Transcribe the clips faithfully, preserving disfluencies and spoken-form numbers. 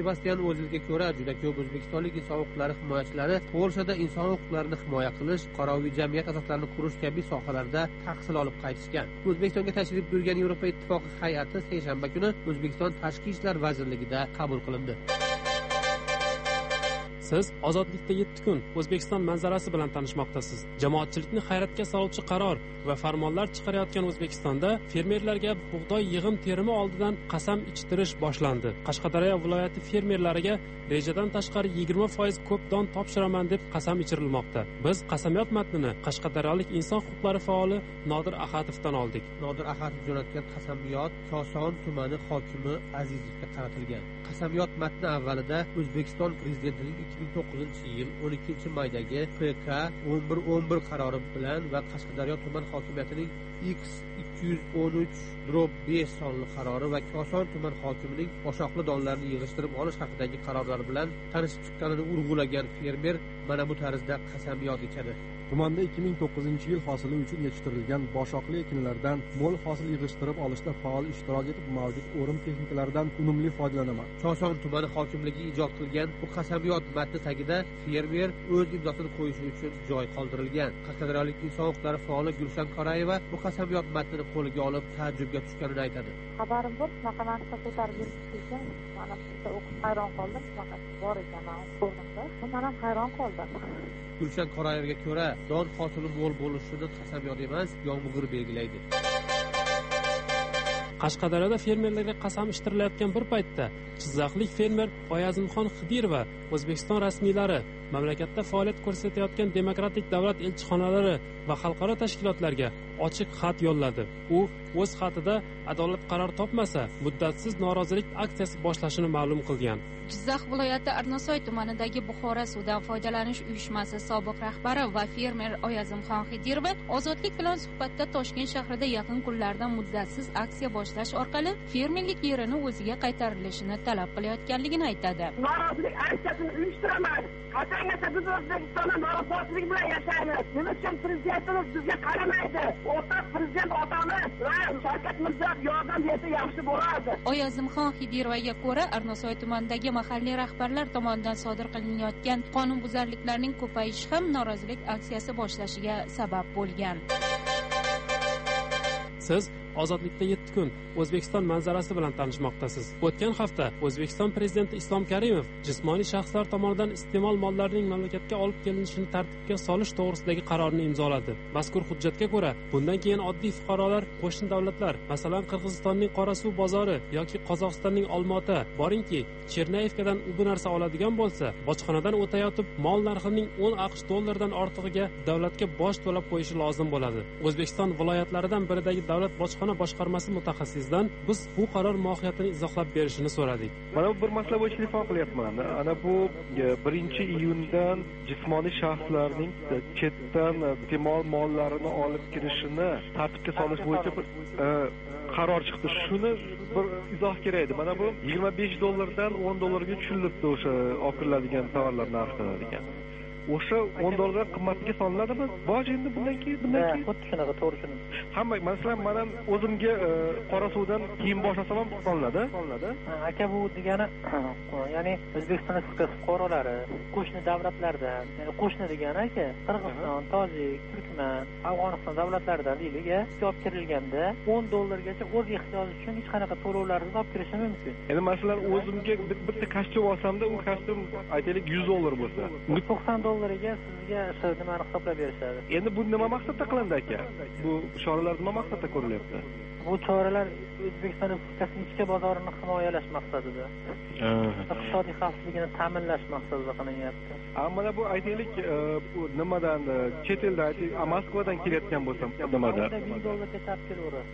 Sebastian O'zilga ko'ra, juda ko'p o'zbekistonlik inson huquqlari himoyachilari Polshada inson huquqlarini himoya qilish, qoroviy jamiyat asoslarini qurish kabi sohalarda tahsil olib qaytishgan. O'zbekistonga tashrif buyurgan Yevropa Ittifoqi hay'ati seshanba kuni O'zbekiston Tashqi ishlar vazirligida qabul qilindi. Siz ozodlikda yetti kun O'zbekiston manzarasi bilan tanishmoqdasiz. Jamoatchilikni hayratga soluvchi qaror va farmonlar chiqarayotgan O'zbekistonda fermerlarga bug'doy yig'im terimi oldidan qasam ichtirish boshlandi. Qashqadaryo viloyati fermerlariga rejadan tashqari yigirma foiz ko'p don topshiraman deb qasam ichirilmoqda. Biz qasamyot matnini qashqadaryolik inson huquqlari faoli Nodir Ahatovdan oldik. Nodir Ahatov jo'natgan qasamyot Koson tumani hokimi Azizovga qaratilgan. Qasamyot matni avvalida O'zbekiston prezidentining ikki ming to'qqizinchi yil o'n ikkinchi maydagi P K o'n bir o'n bir qarori bilan va Qashqadaryo tuman hokimiyatining X ikki yuz o'n uch besh sonli qarori va Koson tuman hokimining boshoqli donlarni yig'ishtirib olish haqidagi qarorlari bilan tanishib chiqqanini urg'ulagan fermer mana bu tarzda qasamyod ichadi. Tumanda ikki ming to'qqizinchi yil hosili uchun yetishtirilgan boshoqli ekinlardan mo'l hosil yig'ishtirib olishda faol ishtirok etib, mavjud o'rim texnikalaridan unumli foydalanaman. Koson tumani hokimligi ijod qilgan bu qasamyod matni tagida fermer o'z imzosini qo'yishi uchun joy qoldirilgan. Qashqadaryolik inson huquqlari faoli Gulshan Qorayeva bu qasamyod matnini qo'liga olib ta'jubga tushganini aytadi. Xabarim bor, shunaqa narsa ko'tarib yurishgan, mana bitta o'qib hayron qoldim, shunaqa bor ekan o'rnimda. Men ham hayron qoldim. Gulshan Qorayevga ko'ra, don hosili mo'l bo'lishini qasamyod emas, yomg'ir belgilaydi. Qashqadaryoda fermerlarga qasam ishtirilayotgan bir paytda Jizzaxlik fermer Oyazimxon Xidirova O'zbekiston rasmiylari, mamlakatda faoliyat ko'rsatayotgan demokratik davlat elchixonalari va xalqaro tashkilotlarga ochiq xat yo'lladi. U o'z xatida adolat qaror topmasa, muddatsiz norozilik aksiyasi boshlashini ma'lum qilgan. Jizzax viloyati Arnasoy tumanidagi Buxoro suvdan foydalanish uyushmasi sobiq rahbari va fermer Oyazimxon Xidirova ozodlik bilan suhbatda Toshkent shahrida yaqin kunlarda muddatsiz aksiya boshlash orqali fermerlik yerini o'ziga qaytarilishini talab qilayotganligini aytadi. Norozilik aksiyasini uyushtiraman. Qachongacha biz O'zbekistonda norozilik bilan yashaymiz. Nima uchun prezidentimiz bizga qaramaydi? O'rtoq prezident otamiz va Shavkat Mirziyoyev yordam bersa yaxshi bo'lardi. Oyazimxon Xidirovaga ko'ra, Arnasoy tumanidagi mahalliy rahbarlar tomonidan sodir qilinayotgan qonunbuzarliklarning ko'payishi ham norozilik aksiyasi boshlashiga sabab bo'lgan. Siz ozodlikda yetti kun O'zbekiston manzarasi bilan tanishmoqdasiz. O'tgan hafta O'zbekiston prezidenti Islom Karimov jismoniy shaxslar tomonidan iste'mol mollarining mamlakatga olib kelinishini tartibga solish to'g'risidagi qarorni imzoladi. Mazkur hujjatga ko'ra, bundan keyin oddiy fuqarolar qo'shni davlatlar, masalan Qirg'izistonning Qorasuv bozori yoki Qozog'istonning Olmaota, boringki, Chernayevkadan bu narsa oladigan bo'lsa, bojxonadan o'tayotib mol narxining o'n aqsh dollaridan ortig'iga davlatga boj to'lab qo'yishi lozim bo'ladi. O'zbekiston viloyatlaridan biridagi davlat bojxona boshqarmasi mutaxassisidan biz bu qaror mohiyatini izohlab berishini so'radik. Mana bu bir masala bo'yicha telefon qilyapman. Ana bu birinchi iyundan jismoniy shaxslarning chetdan iste'mol mollarini olib kirishini tartibga solish bo'yicha bir qaror chiqdi. Shuni bir izoh kerak edi. Mana bu yigirma besh dollardan o'n dollarga tushirilibdi o'sha olib kiriladigan tovarlar narxi ekan. O'sha o'n dollar qimmatiga solinadimi? Boj endi bundan keyin bundan keyin xuddi shunaqa to'g'ri tushundim. Hamma, masalan, men o'zimga qora suvdan kiyim boshlasam ham solinadi. Solinadi. Aka bu degani, ya'ni O'zbekiston Respublikasi fuqarolari qo'shni davlatlardan, ya'ni qo'shni degani aka, Qirg'iziston, Tojik, Turkman, Afg'oniston davlatlaridan deylik-a, olib kirilganda o'n dollargacha o'z ehtiyoji uchun hech qanaqa to'lovlarsiz olib kirishi mumkin. Endi masalan, o'zimga bitta kostyum olsamda, u kostyum aytaylik yuz dollar bo'lsa, to'qson dollariga sizga shu nimani hisoblab berishadi. Endi bu nima maqsadda qilindi aka? Bu choralar nima maqsadda ko'rilyapti? Bu choralar O'zbekiston Respublikasining ichki bozorini himoyalash maqsadida. Iqtisodiy xavfsizligini ta'minlash maqsadida qilinyapti. Mana bu aytaylik, bu nimadan, chet eldan, aytaylik, Moskvadan kelayotgan bo'lsam, nimadan? ming dollarga chap kelaveradi.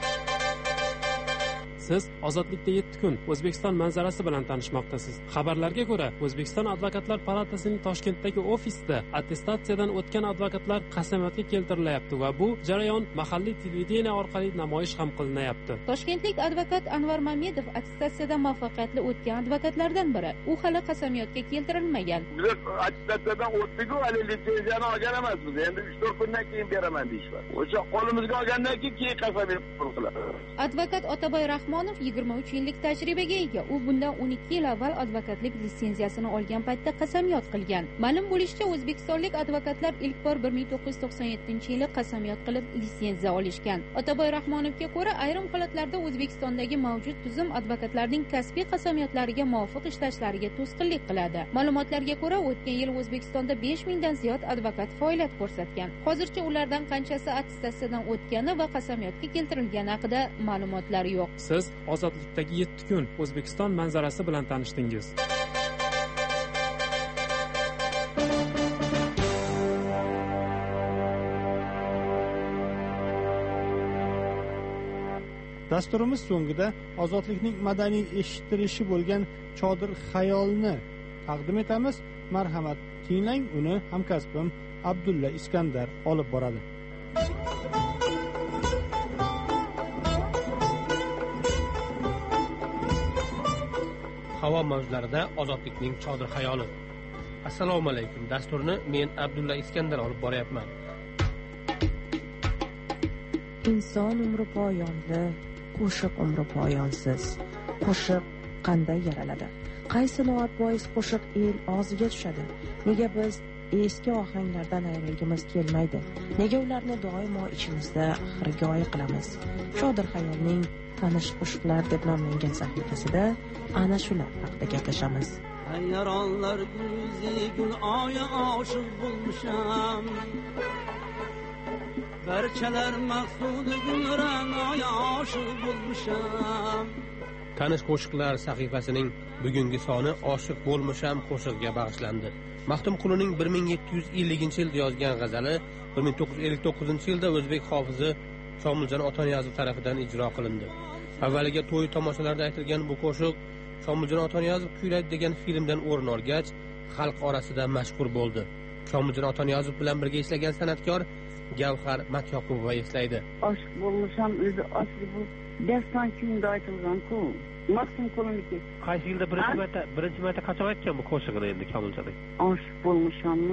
Siz ozodlikda yetti kun O'zbekiston manzarasi bilan tanishmoqdasiz. Xabarlarga ko'ra, O'zbekiston Advokatlar palatasining Toshkentdagi ofisida attestatsiyadan o'tgan advokatlar qasamyodga keltirilyapti va bu jarayon mahalliy televideniya orqali namoyish ham qilinayapti. Toshkentlik advokat Anvar Mamedov attestatsiyadan muvaffaqiyatli o'tgan advokatlardan biri. U hali qasamyodga keltirilmagan. Biz attestatsiyadan o'tdik-ku, hali litsenziyani olgan emasmiz. Endi uch to'rt kundan keyin beraman deyishlar. O'sha qo'limizga olgandan keyin keyin qasamyod qiladi. Advokat Otaboy Rahmon Rahmonov yigirma uch yillik tajribaga ega. U bundan o'n ikki yil avval advokatlik litsenziyasini olgan paytda qasamyod qilgan. Ma'lum bo'lishicha, o'zbekistonlik advokatlar ilk bor bir ming to'qqiz yuz to'qson yettinchi yili qasamyod qilib litsenziya olishgan. Otaboy Rahmonovga ko'ra, ayrim holatlarda O'zbekistondagi mavjud tuzum advokatlarning kasbiy qasamyodlariga muvofiq ishlashlariga to'sqinlik qiladi. Ma'lumotlarga ko'ra, o'tgan yil O'zbekistonda besh mingdan ziyod advokat faoliyat ko'rsatgan. Hozircha ulardan qanchasi attestatsiyadan o'tgani va qasamyodga keltirilgani haqida ma'lumotlar yo'q. Siz ozodlikdagi yetti kun O'zbekiston manzarasi bilan tanishdingiz. Dasturimiz so'ngida ozodlikning madaniy eshittirishi bo'lgan Chodir xayolni taqdim etamiz. Marhamat, tinglang, uni hamkasbim Abdulla Iskandar olib boradi. Havo mavjlarida ozodlikning Chodir xayoli. Assalomu alaykum. Dasturni men Abdulla Iskandar olib boryapman. Inson umri poyonli, qo'shiq umri poyonsiz. Qo'shiq qanday yaraladi? Qaysi noat bois qo'shiq el og'ziga tushadi? Nega biz eski ohanglardan ayrilgimiz kelmaydi? Nega ularni doimo ichimizda xirgoyi qilamiz? Chodir xayolning tanish qo'shiqlar deb nomlangan sahifasida ana shular haqida gaplashamiz. Hayronlar guzi gul oya oshiq bo'lmisham. Barchalar maqsudi gulran oya oshiq bo'lmisham. Tanish qo'shiqlar sahifasining bugungi soni oshiq bo'lmisham qo'shig'iga bag'ishlandi. Maxtumqulining bir ming yetti yuz ellinchi yilda yozgan g'azali bir ming to'qqiz yuz ellik to'qqizinchi yilda o'zbek hofizi Shomiljon Otaniyozov tomonidan ijro qilindi. Avvaliga to'y tomoshalarida aytilgan bu qo'shiq Shomiljon Otaniyozov kuylaydi degan filmdan o'rin olgach, xalq orasida mashhur bo'ldi. Shomiljon Otaniyozov bilan birga ishlagan san'atkor Gavhar Matyoqubova eslaydi. Oshiq bo'lmisham o'zi asli bu daston kuyda aytilgan-ku. Maxtumquliniki. Qaysi yilda birinchi marta birinchi marta qachon aytgan bu qo'shiqni endi Komiljon? Oshiq bo'lmishammi?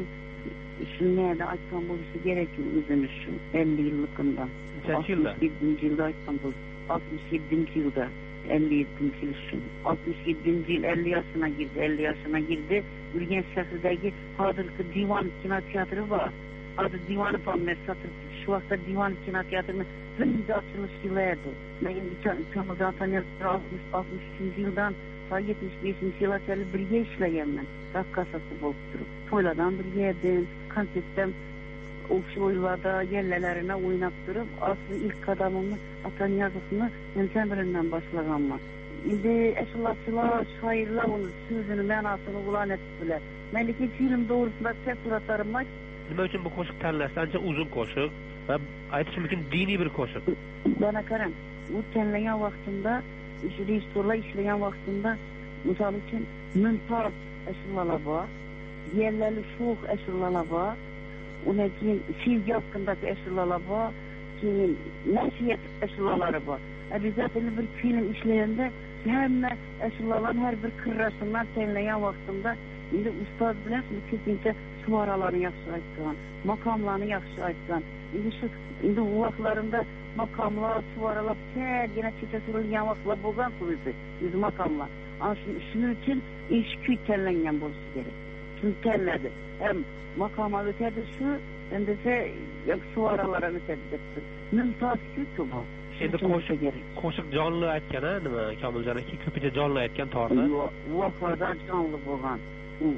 Shunday aytgan bo'lishi kerak o'zini shu ellik yillikda. Necha yilda? yettinchi yilda aytgan bu. oltmish yettinchi yilda. ellik yettinchi yil shu. oltmish yettinchi yil ellik yoshına girdi. ellik yoshına girdi. Urganch shahridagi hozirgi Divan kinoteatri bor. Hozir Divan Palmer satib shu vaqtda Divan kinoteatrini birinchi ochilish yili edi. Men Komiljon Otaniyozov oltmish uchinchi yildan yetmish beshinchi yilgacha birga ishlaganman. Raqqasasi bo'lib turib. To'ylardan birga edim, konsertdan o'sha o'yinlarda yellalarini o'ynab turib, asli ilk qadamimni Otaniyozovni sentyabrdan boshlaganman. Endi ashulachilar, shoirlar uni so'zini, ma'nosini ulan etdilar. Meniki film to'g'risida tafsilotlarim bor. Nima uchun bu qo'shiq tanlashdi? Ancha uzun qo'shiq va aytish mumkin diniy bir qo'shiq. Bana qarang, u tanlagan vaqtimda, shu rejissyorlar ishlagan vaqtimda, misol uchun mumtoz ashulalar bor, yerlarli sho'x ashulalar bor, undan keyin sevgi haqidagi ashulalar bor, keyin nasiyat ashulalari bor. Обязательно bir film ishlaganda hamma ashulalarning har bir qirrasidan tanlagan vaqtimda endi ustoz bilan ko'pincha suvoralarni yaxshi aytgan, maqomlarni yaxshi aytgan. Endi shu endi u vaqtlarimda maqomlar, suvoralar chagina checha surilgan vaqtlar bo'lgan o'zi, o'zi maqomlar. Ana shuning uchun ish kuy tanlangan bo'lishi kerak. Shuni tanladi. Ham maqomlar o'tadi shu, endi esa suvoralar o'tadi debdi. Mumtoz ku bu. Endi qo'shiq qo'shiq jonli aytgan-a, nima Komiljon aka ko'pincha jonli aytgan torda. Vaqtda jonli bo'lgan. U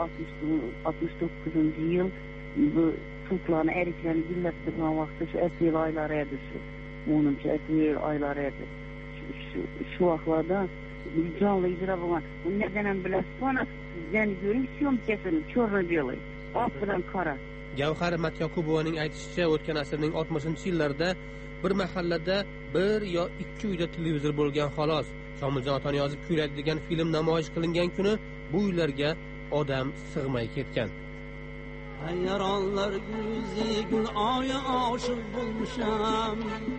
oltmish to'qqizinchi yil bu turklarni eriklarni gullattirgan vaqtda shu aprel oylari edi shu. o'ninchi aprel oylari edi. Shu vaqtlarda jonli ijro bo'lgan. Undan ham bilasiz, mana sizdan ko'ring syomkasini черно-белый, oq bilan qora. Gavhar Matyoqubovaning aytishicha, o'tgan asrning oltmishinchi yillarida bir mahallada bir yo ikki uyda televizor bo'lgan xolos. Shomiljon Otaniyozov kuylaydi degan film namoyish qilingan kuni bu uylarga odam sig'may ketgan. Hayronlar guzi gul oya oshiq bo'lmisham.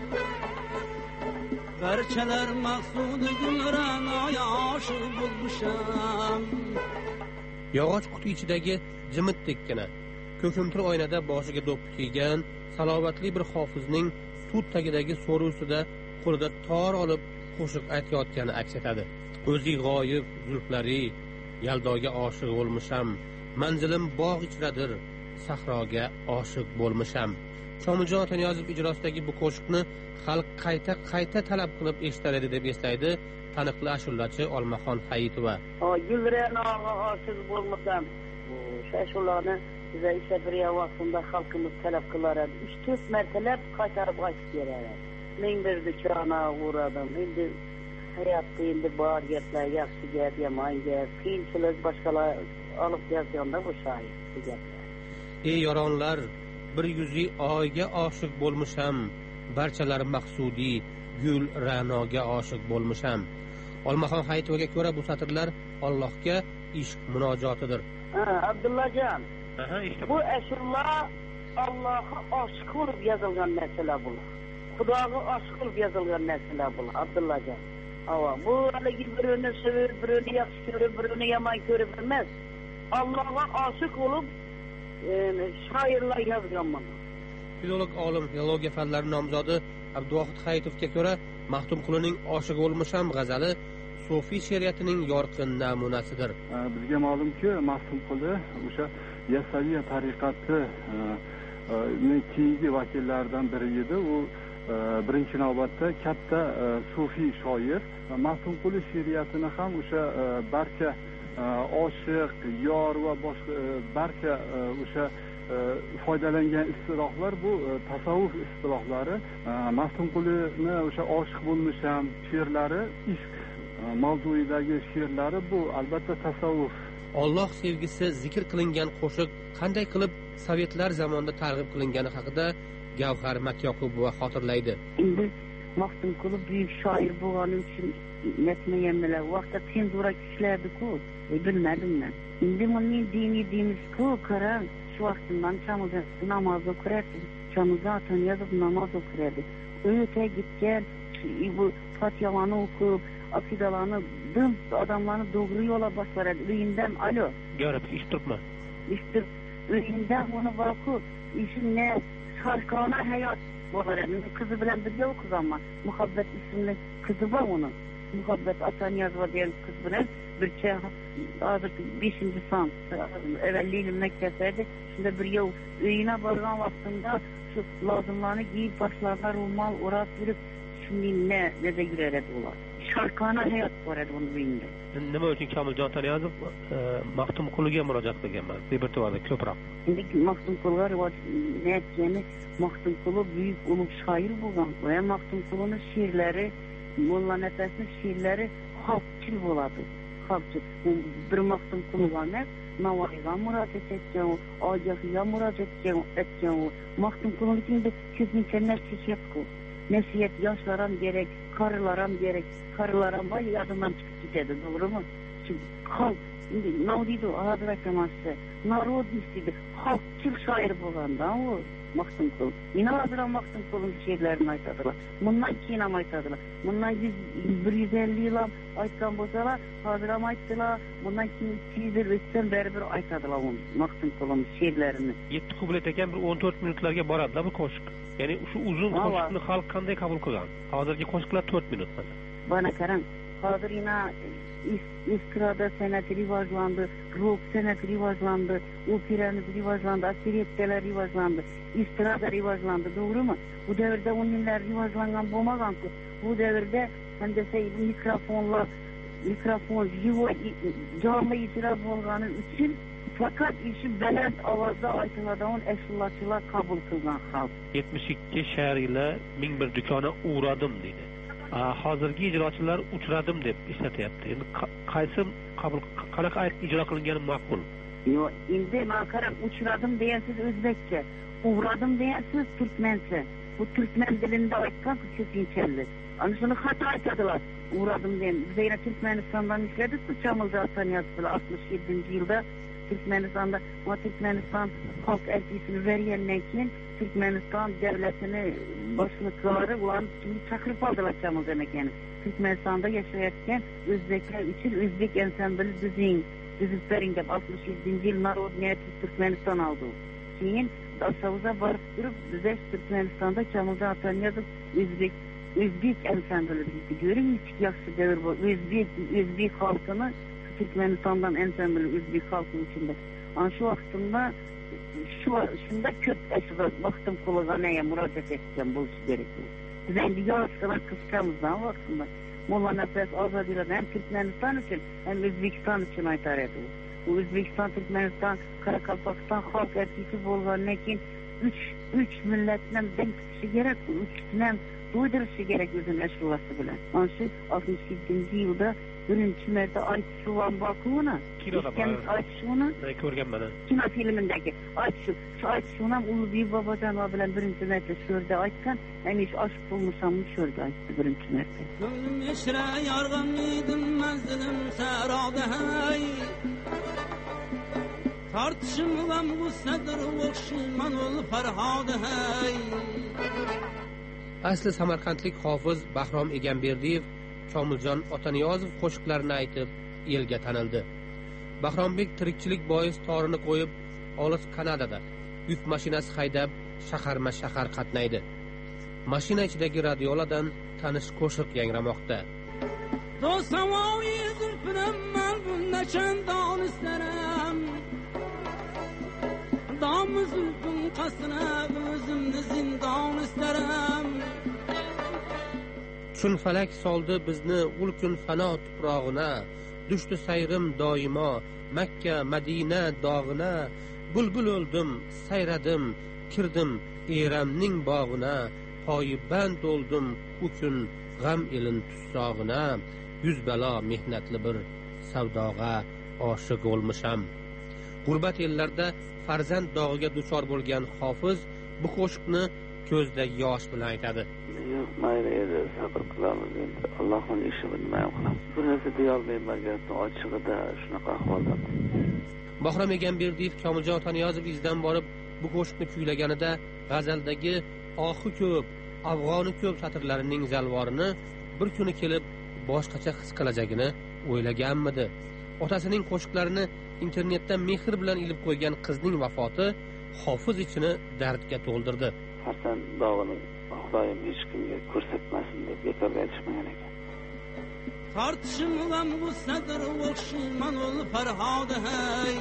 Barchalar maqsudi gulran oya oshiq bo'lmisham. Yog'och quti ichidagi jimitdekkina ko'kimtir oynada boshiga do'ppi kiygan salobatli bir hofizning tut tagidagi so'ri ustida qo'lida tor olib qo'shiq aytayotgani aks etadi. O'zi g'oyib zulflari yaldoga oshiq bo'lmisham, manzilim bog' ichradir, sahroga oshiq bo'lmisham. Komiljon Taniyozov ijrosidagi bu qo'shiqni xalq qayta qayta talab qilib eshitar edi deb eslaydi taniqli ashulachi Olmaxon Hayitova. Gulranoga oshiq bo'lmasam, o'sha ashulani biza ishlab bergan vaqtida xalqimiz talab qilar edi. uch to'rt martalab qaytarib aytib beradi. Men bir duchona uğradim. Endi hayotda endi bor gaplar, yaxshi gap, yomon gap, qiyinchilik boshqalar olib yozganda bu shoir bu gaplar. Ey yoronlar, bir yuzi oyga oshiq bo'lmisham, barchalari maqsudi gul ra'noga oshiq bo'lmisham. Olmaxon Hayitovaga ko'ra bu satrlar Allohga ishq munojotidir. Ha, Abdullajon. Aha, işte bu ashula Allohga oshiq bo'lib yozilgan narsalar bular. Xudoga oshiq bo'lib yozilgan narsalar bular, Abdullajon. Ava, bu haligi birini sevib, birini yaxshi ko'rib, birini yomon ko'rib emas. Allohga oshiq bo'lib shoirlar yozgan mana. Filolog olim, filologiya fanlari nomzodi Abduvohid Hayitovga ko'ra Maxtumqulining Oshiq bo'lmisham g'azali sufiy she'riyatining yorqin namunasidir. Bizga ma'lumki, Maxtumquli o'sha Yasaviya tariqati keyingi vakillaridan biri edi. U birinchi navbatda katta sufiy shoir. Maxtumquli she'riyatini ham o'sha barcha oshiq, yor va boshqa barcha o'sha foydalangan istilohlar bu tasavvuf istilohlari. Maxtumqulini o'sha oshiq bo'lmisham she'rlari, ishq mavzuidagi she'rlari bu albatta tasavvuf. Alloh sevgisi zikr qilingan qo'shiq qanday qilib sovetlar zamonida targ'ib qilingani haqida Gavhar Matyaqubova xotirlaydi. Endi Maxtumquli buyuk shoir bo'lgani uchun netmaganlar vaqtda tenzura kuchlardi-ku, bilmadim men. Endi men diniy deymiz-ku, qarang, shu vaqtdan chamizda namoz o'qiradi, chamizda Taniyozov namoz o'qiradi. O'ta gitgan bu Fatihani o'qib, aqidalarni dim odamlarni to'g'ri yo'lga boshlaradi. Uyindan alo. Görüp iştirtma. İştir. Uyindan onu bakıp, işinle şarkana hayat bo'laradi. Qizi bilan birga o'qiz ama Muhabbet ismli qizi bor onun. Muhabbet Ataniyozov degan qiz bilan bircha hozir beshinchi son evvelliğini maktabda shunda birga uyina borgan vaqtimda shu lozimlarni kiyib boshlarga ro'mol o'rab yurib shuningni deb yurardi ular. Şarkana hayat boradi onun uyinda. Nima uchun Komiljon Taniyozov Maxtumquliga murojaat qilganman? Repertuarda ko'proq. Endi Maxtumquliga rivoj niyatgani Maxtumquli buyuk ulug' shoir bo'lgan. Va Maxtumqulining she'rlari, Molla Nafasning she'rlari xalqchil bo'ladi. Xalqchil. Bir Maxtumquli emas, Navoiyga murojaat etgan, Ogahiga murojaat etgan. Maxtumqulining ko'pincha nasihat Nasihat yoshlar ham gerek, qarılar ham gerek. Qarılar ham boy yadından chiqib ketadi, to'g'rimi? Xalq, endi nima deydi, hozir aytmoqchi, narodnistdi, xalqchil shoir bo'lgandan u Maxtumquli. Yana hozir ham Maxtumqulining she'rlarini aytadilar. Bundan keyin ham aytadilar. Bundan bir yuz elli yil ham aytgan bo'lsalar, hozir ham aytdilar. Bundan keyin ikki yuz yil o'tsa baribir aytadilar onu Maxtumqulining she'rlarini. yetti kublet ekan bir o'n to'rt minutlarga boradi bu qo'shiq. Ya'ni shu uzun qo'shiqni xalq qanday qabul qilgan? Hozirgi qo'shiqlar to'rt minut mana. Bana qarang, hozir yana estrada san'ati rivojlandi, rock san'ati rivojlandi, operanız rivojlandi, operettalar rivojlandi, estrada rivojlandi, to'g'rimi? Bu davrda o'yinlar rivojlangan bo'lmagan-ku. Bu davrda qanday mikrofonlar, mikrofon, живой jonli ijro bo'lgani uchun fakat işi baland ovozda aytiladigan ashulachilar qabul qilgan xalq. yetmish ikki she'riyla ming bir do'kona uğradim deydi. Hozirgi ijrochilar uchradim deb eslatyapti. Endi qaysi qabul qanaqa ijro qilingani ma'qul? Yo, endi men qarab uchradim degansiz o'zbekcha, uğradim degansiz turkmancha. Bu turkman dilida aytgan ko'pinchalik. Ana shuni xato aytadilar. Uğradim degan. Biz yana Turkmanistondan ishladik, Komiljon Taniyozov bilan oltmish yedinchi yilda Türkmeniston'da o Türkmeniston halk elçisini vergandan keyin Türkmeniston devletini boshliqlari ularni şimdi chaqirib oldilar Komiljon akani. Türkmenistonda yashayotgan o'zbeklar uchun o'zbek ansambli tuzing, tuzib bering deb oltmish yedinchi yil Narodniy Turkmeniston oldi. Keyin Davshavza borib turib, biz Türkmenistonda Komiljon Taniyozov o'zbek o'zbek ansambli deydi. Görün hiç yaxshi davr bu. O'zbek o'zbek xalqini Türkmenistondan ansambli o'zbek xalqi içinde. Ana şu vaqtimda şu shunda ko'p ashula vaqtim qo'liga murojaat etgan bo'lishi kerak. Biz endi yoshlar qisqamizdan vaqtimda Molla Nafas Ozodiylar hem Türkmeniston için hem O'zbekiston için aytar edi. Bu O'zbekiston, Türkmeniston, Qoraqalpog'iston xalq erkisi bo'lgandan keyin üç üç milletden denk tutishi kerak, bu uchni ham to'ydirishi kerak o'zini ashulasi bilan. Ana shu oltmish yettinchi yilda birinchi marta Aytishuvon Bakuvni Aytishuvni ko'rganman. Kino filmindagi Aytishuv, shu Aytishuvni ham Ulug'bek Bobojonov bilan birinchi marta shu yerda aytgan, ya'ni shu oshib bo'lmasam shu yerda aytdi birinchi marta. Ko'nglim ishra yorg'an edim manzilim saroda hay. Tartışımlam gussadır o'xshayman ul farhoda hay. Asli samarqandlik hofiz Bahrom Egamberdiyev Komiljon Otaniyozov qo'shiqlarini aytib elga tanildi. Bahrombek tirikchilik bois torini qo'yib olis Kanadada yuk mashinasi haydab shaharma-shahar qatnaydi. Mashina ichidagi radiolardan tanish qo'shiq yangramoqda. Do'stavoy zulfinim man bundan donistaram. Damız zulfün qasına o'zimni zindon istaram. Chun falak soldi bizni ul kun fano tuprog'ina, düştü sayrim doimo Makka, Madina dog'ina. Bulbul o'ldim, sayradim, kirdim Eramning bog'ina. Poyiband o'ldim u kun g'am elin tussog'ina. Yuz balo mehnatli bir savdoga oshiq bo'lmisham. G'urbat ellarda farzand dog'iga duchor bo'lgan hofiz bu qo'shiqni ko'zda yosh bilan aytadi. Yo'q, mayli edi, sabr qilamiz endi. Allohning ishi nima ham qilamiz. Bu narsa deya olmayman, gapni ochig'ida shunaqa ahvolda. Bahrom Egamberdiyev Komiljon Otaniyozov izdan borib bu qo'shiqni kuylaganida g'azaldagi oxi ko'p, afg'oni ko'p satrlarining zalvorini bir kuni kelib boshqacha his qilajagini o'ylaganmidi? Otasining qo'shiqlarini internetda mehr bilan ilib qo'ygan qizning vafoti hofiz ichini dardga to'ldirdi. Farzand dog'ini Xudoyim hech kimga ko'rsatmasin deb bekorga aytishmagan ekan. Tartışımlam gussadır o'xshayman ul farhoda hay.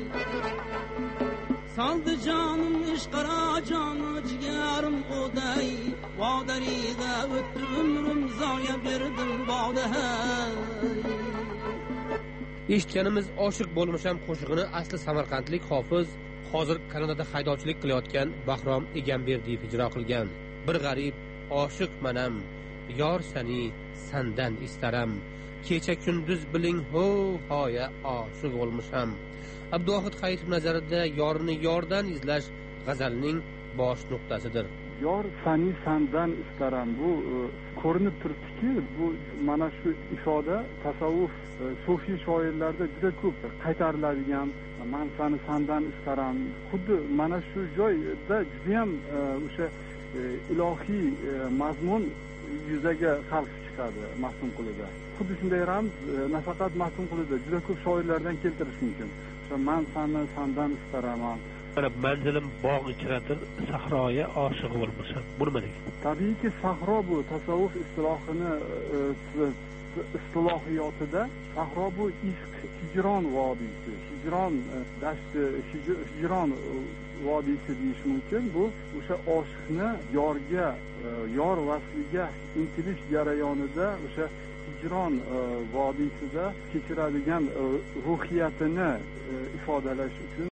Saldı canım ishqara joni jigarim o'day. Vodariga o'tdi umrim zoya berdim boda hay. Eshitganimiz oshiq bo'lmisham qo'shig'ini asli samarqandlik hofiz hozir Kanadada haydovchilik qilayotgan Bahrom Egamberdiyev ijro qilgan. Bir g'arib oshiq manam, yor sani sandan istaram. Kecha kunduz biling ho hoya oshiq bo'lmisham. Abduvohid Hayitov nazarida yorni yordan izlash g'azalning bosh nuqtasidir. Yor sani sandan istaram, bu ko'rinib turibdiki, bu mana shu ifoda tasavvuf sufiy shoirlarda juda ko'p qaytariladigan, man sani sandan istaram. Xuddi mana shu joyda juda ham o'sha ilohiy mazmun yuzaga xalq chiqadi Mahsumqulida. Xuddi shunday ramz nafaqat Mahsumqulida juda ko'p shoirlardan keltirish mumkin. O'sha man sani sandan istaram. Manzilim bog' ichradir, sahroga oshiq bo'lmisham. Bu nima degan? Tabiiyki sahro bu tasavvuf istilohini istilohiyotida sahro bu ishq, hijron vodiysi, hijron dashti, hijron vodiysi deyish mumkin. Bu o'sha oshiqni yorga, yor vasliga intilish jarayonida o'sha hijron vodiysida kechiradigan ruhiyatini ifodalash uchun